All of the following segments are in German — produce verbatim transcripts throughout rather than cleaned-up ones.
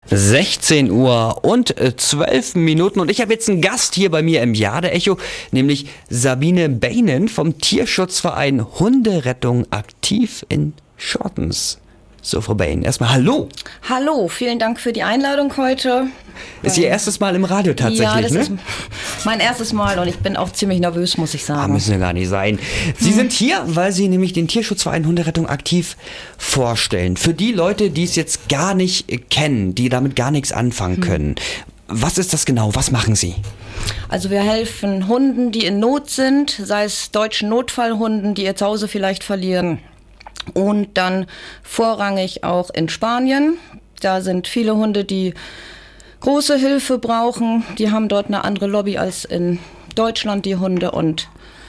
sechzehn Uhr und zwölf Minuten und ich habe jetzt einen Gast hier bei mir im Jade-Echo, nämlich Sabine Beinen vom Tierschutzverein Hunderettung aktiv in Schortens. So, Frau Beinen, erstmal hallo. Hallo, vielen Dank für die Einladung heute. Ist Ihr erstes Mal im Radio tatsächlich, ja, das ne? ist mein erstes Mal und ich bin auch ziemlich nervös, muss ich sagen. Ah, müssen wir gar nicht sein. Sie hm. sind hier, weil Sie nämlich den Tierschutzverein Hunderettung aktiv vorstellen. Für die Leute, die es jetzt gar nicht kennen, die damit gar nichts anfangen hm. können. Was ist das genau? Was machen Sie? Also wir helfen Hunden, die in Not sind, sei es deutschen Notfallhunden, die ihr Zuhause vielleicht verlieren. Und dann vorrangig auch in Spanien. Da sind viele Hunde, die große Hilfe brauchen. Die haben dort eine andere Lobby als in Deutschland, die Hunde. Und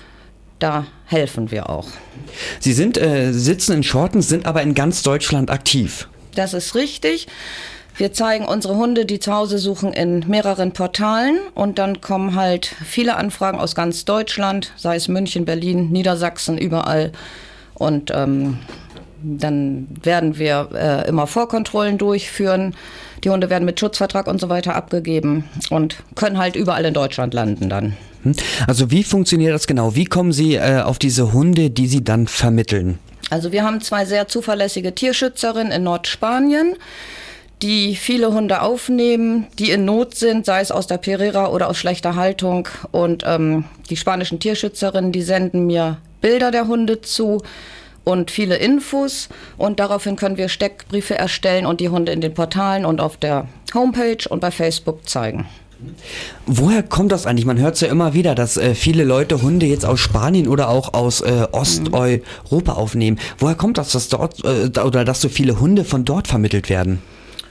da helfen wir auch. Sie sind, äh, sitzen in Schortens, sind aber in ganz Deutschland aktiv. Das ist richtig. Wir zeigen unsere Hunde, die zu Hause suchen, in mehreren Portalen. Und dann kommen halt viele Anfragen aus ganz Deutschland, sei es München, Berlin, Niedersachsen, überall. Und ähm, dann werden wir äh, immer Vorkontrollen durchführen. Die Hunde werden mit Schutzvertrag und so weiter abgegeben und können halt überall in Deutschland landen dann. Also wie funktioniert das genau? Wie kommen Sie äh, auf diese Hunde, die Sie dann vermitteln? Also wir haben zwei sehr zuverlässige Tierschützerinnen in Nordspanien, die viele Hunde aufnehmen, die in Not sind, sei es aus der Pereira oder aus schlechter Haltung. Und ähm, die spanischen Tierschützerinnen, die senden mir Bilder der Hunde zu und viele Infos. Und daraufhin können wir Steckbriefe erstellen und die Hunde in den Portalen und auf der Homepage und bei Facebook zeigen. Woher kommt das eigentlich? Man hört es ja immer wieder, dass äh, viele Leute Hunde jetzt aus Spanien oder auch aus äh, Osteuropa aufnehmen. Woher kommt das, dass dort äh, oder dass so viele Hunde von dort vermittelt werden?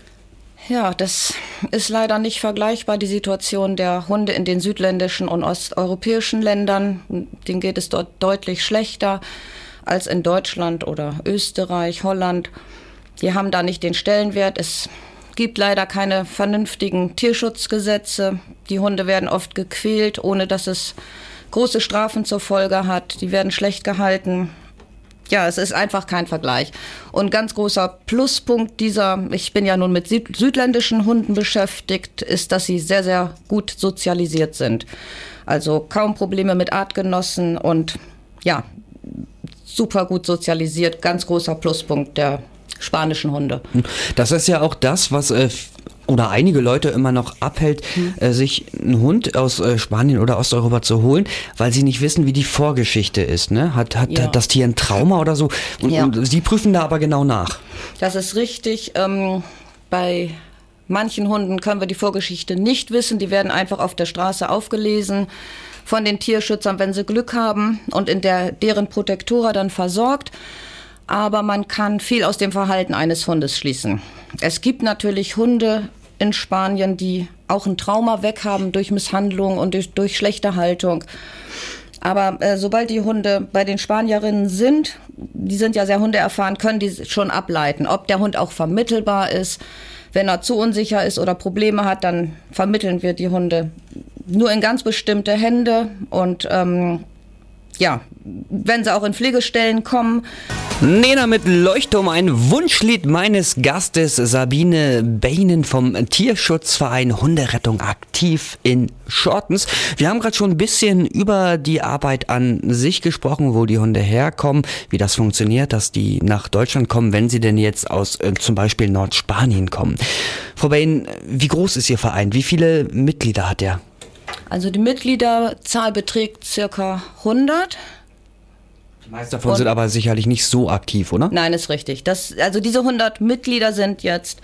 Ja, das ist leider nicht vergleichbar, die Situation der Hunde in den südländischen und osteuropäischen Ländern. Denen geht es dort deutlich schlechter als in Deutschland oder Österreich, Holland. Die haben da nicht den Stellenwert. Es gibt leider keine vernünftigen Tierschutzgesetze. Die Hunde werden oft gequält, ohne dass es große Strafen zur Folge hat. Die werden schlecht gehalten. Ja, es ist einfach kein Vergleich. Und ganz großer Pluspunkt dieser, ich bin ja nun mit süd- südländischen Hunden beschäftigt, ist, dass sie sehr, sehr gut sozialisiert sind. Also kaum Probleme mit Artgenossen und ja, super gut sozialisiert. Ganz großer Pluspunkt der spanischen Hunde. Das ist ja auch das, was äh, oder einige Leute immer noch abhält, hm. äh, sich einen Hund aus äh, Spanien oder Osteuropa zu holen, weil sie nicht wissen, wie die Vorgeschichte ist. Ne? Hat, hat ja. das Tier ein Trauma oder so? Und, ja. und sie prüfen da aber genau nach. Das ist richtig. Ähm, bei manchen Hunden können wir die Vorgeschichte nicht wissen. Die werden einfach auf der Straße aufgelesen von den Tierschützern, wenn sie Glück haben und in der, deren Protektora dann versorgt. Aber man kann viel aus dem Verhalten eines Hundes schließen. Es gibt natürlich Hunde in Spanien, die auch ein Trauma weghaben durch Misshandlung und durch, durch schlechte Haltung. Aber äh, sobald die Hunde bei den Spanierinnen sind, die sind ja sehr hundeerfahren, können die schon ableiten, ob der Hund auch vermittelbar ist. Wenn er zu unsicher ist oder Probleme hat, dann vermitteln wir die Hunde nur in ganz bestimmte Hände. Und ähm, ja, wenn sie auch in Pflegestellen kommen. Nena mit Leuchtturm, ein Wunschlied meines Gastes Sabine Beinen vom Tierschutzverein Hunderettung aktiv in Schortens. Wir haben gerade schon ein bisschen über die Arbeit an sich gesprochen, wo die Hunde herkommen, wie das funktioniert, dass die nach Deutschland kommen, wenn sie denn jetzt aus äh, zum Beispiel Nordspanien kommen. Frau Beinen, wie groß ist Ihr Verein? Wie viele Mitglieder hat er? Also die Mitgliederzahl beträgt circa hundert. Die meisten davon und sind aber sicherlich nicht so aktiv, oder? Nein, ist richtig. Das, also diese hundert Mitglieder sind jetzt,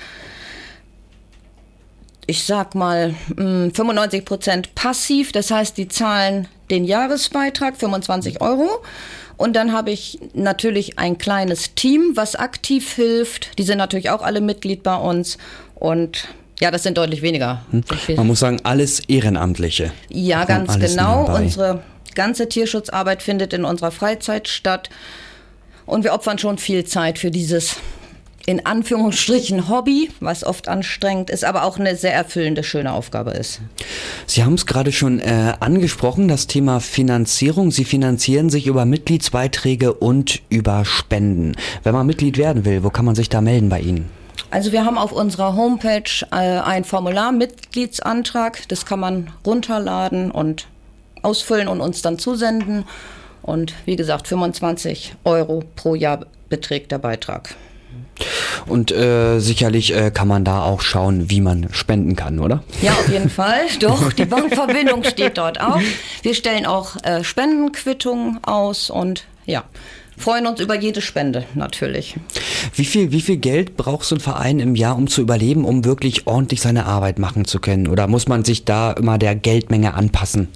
ich sag mal, fünfundneunzig Prozent passiv. Das heißt, die zahlen den Jahresbeitrag, fünfundzwanzig Euro. Und dann habe ich natürlich ein kleines Team, was aktiv hilft. Die sind natürlich auch alle Mitglied bei uns. Und ja, das sind deutlich weniger. Man muss sagen, alles Ehrenamtliche. Ja, ganz genau. Unsere ganze Tierschutzarbeit findet in unserer Freizeit statt. Und wir opfern schon viel Zeit für dieses, in Anführungsstrichen, Hobby, was oft anstrengend ist, aber auch eine sehr erfüllende, schöne Aufgabe ist. Sie haben es gerade schon äh, angesprochen, das Thema Finanzierung. Sie finanzieren sich über Mitgliedsbeiträge und über Spenden. Wenn man Mitglied werden will, wo kann man sich da melden bei Ihnen? Also wir haben auf unserer Homepage äh, ein Formular, Mitgliedsantrag. Das kann man runterladen und ausfüllen und uns dann zusenden. Und wie gesagt, fünfundzwanzig Euro pro Jahr beträgt der Beitrag. Und äh, sicherlich äh, kann man da auch schauen, wie man spenden kann, oder? Ja, auf jeden Fall. Doch, die Bankverbindung steht dort auch. Wir stellen auch äh, Spendenquittungen aus und ja, freuen uns über jede Spende natürlich. Wie viel, wie viel Geld braucht so ein Verein im Jahr, um zu überleben, um wirklich ordentlich seine Arbeit machen zu können? Oder muss man sich da immer der Geldmenge anpassen?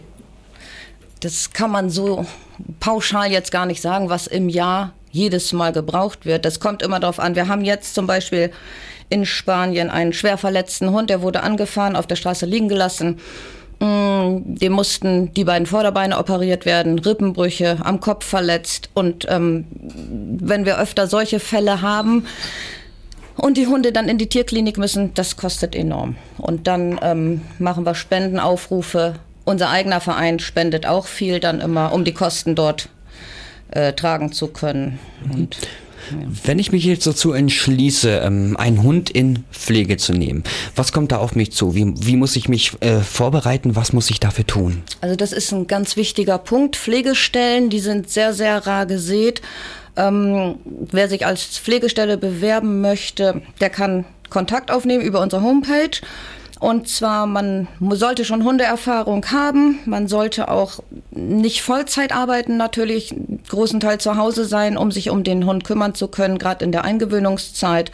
Das kann man so pauschal jetzt gar nicht sagen, was im Jahr jedes Mal gebraucht wird. Das kommt immer darauf an. Wir haben jetzt zum Beispiel in Spanien einen schwer verletzten Hund, der wurde angefahren, auf der Straße liegen gelassen. Dem mussten die beiden Vorderbeine operiert werden, Rippenbrüche, am Kopf verletzt. Und ähm, wenn wir öfter solche Fälle haben und die Hunde dann in die Tierklinik müssen, das kostet enorm. Und dann ähm, machen wir Spendenaufrufe. Unser eigener Verein spendet auch viel dann immer, um die Kosten dort äh, tragen zu können. Und, ja. Wenn ich mich jetzt dazu entschließe, ähm, einen Hund in Pflege zu nehmen, was kommt da auf mich zu? Wie, wie muss ich mich äh, vorbereiten? Was muss ich dafür tun? Also das ist ein ganz wichtiger Punkt. Pflegestellen, die sind sehr, sehr rar gesät. Ähm, wer sich als Pflegestelle bewerben möchte, der kann Kontakt aufnehmen über unsere Homepage. Und zwar, man sollte schon Hundeerfahrung haben, man sollte auch nicht Vollzeit arbeiten, natürlich einen großen Teil zu Hause sein, um sich um den Hund kümmern zu können, gerade in der Eingewöhnungszeit.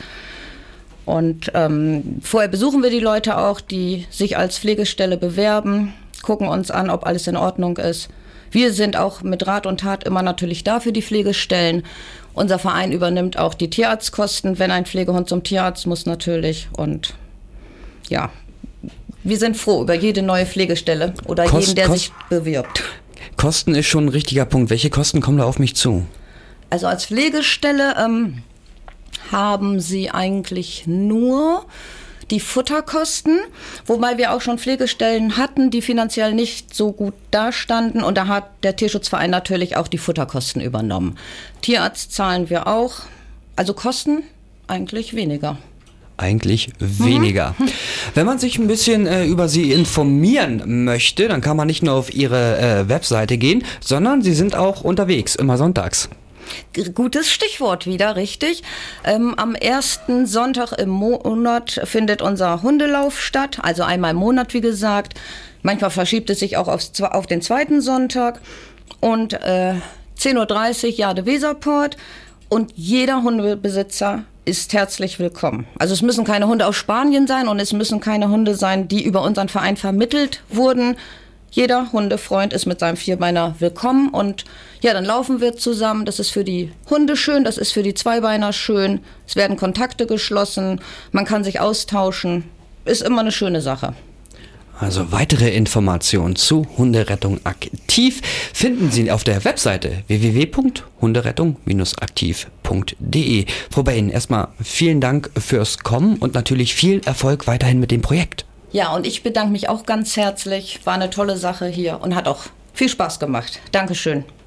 Und ähm, vorher besuchen wir die Leute auch, die sich als Pflegestelle bewerben, gucken uns an, ob alles in Ordnung ist. Wir sind auch mit Rat und Tat immer natürlich da für die Pflegestellen. Unser Verein übernimmt auch die Tierarztkosten, wenn ein Pflegehund zum Tierarzt muss natürlich. Und ja, wir sind froh über jede neue Pflegestelle oder Kost, jeden, der Kost, sich bewirbt. Kosten ist schon ein richtiger Punkt. Welche Kosten kommen da auf mich zu? Also als Pflegestelle ähm, haben Sie eigentlich nur die Futterkosten, wobei wir auch schon Pflegestellen hatten, die finanziell nicht so gut dastanden. Und da hat der Tierschutzverein natürlich auch die Futterkosten übernommen. Tierarzt zahlen wir auch. Also Kosten eigentlich weniger. Eigentlich weniger. Mhm. Wenn man sich ein bisschen äh, über Sie informieren möchte, dann kann man nicht nur auf Ihre äh, Webseite gehen, sondern Sie sind auch unterwegs, immer sonntags. Gutes Stichwort wieder, richtig. Ähm, am ersten Sonntag im Monat findet unser Hundelauf statt, also einmal im Monat, wie gesagt. Manchmal verschiebt es sich auch aufs, auf den zweiten Sonntag. Und äh, zehn Uhr dreißig Jade Weserport. Und jeder Hundebesitzer ist herzlich willkommen. Also es müssen keine Hunde aus Spanien sein und es müssen keine Hunde sein, die über unseren Verein vermittelt wurden. Jeder Hundefreund ist mit seinem Vierbeiner willkommen und ja, dann laufen wir zusammen. Das ist für die Hunde schön, das ist für die Zweibeiner schön. Es werden Kontakte geschlossen, man kann sich austauschen. Ist immer eine schöne Sache. Also weitere Informationen zu Hunderettung aktiv finden Sie auf der Webseite w w w punkt hunderettung aktiv punkt d e. Frau Bain, erstmal vielen Dank fürs Kommen und natürlich viel Erfolg weiterhin mit dem Projekt. Ja, und ich bedanke mich auch ganz herzlich. War eine tolle Sache hier und hat auch viel Spaß gemacht. Dankeschön.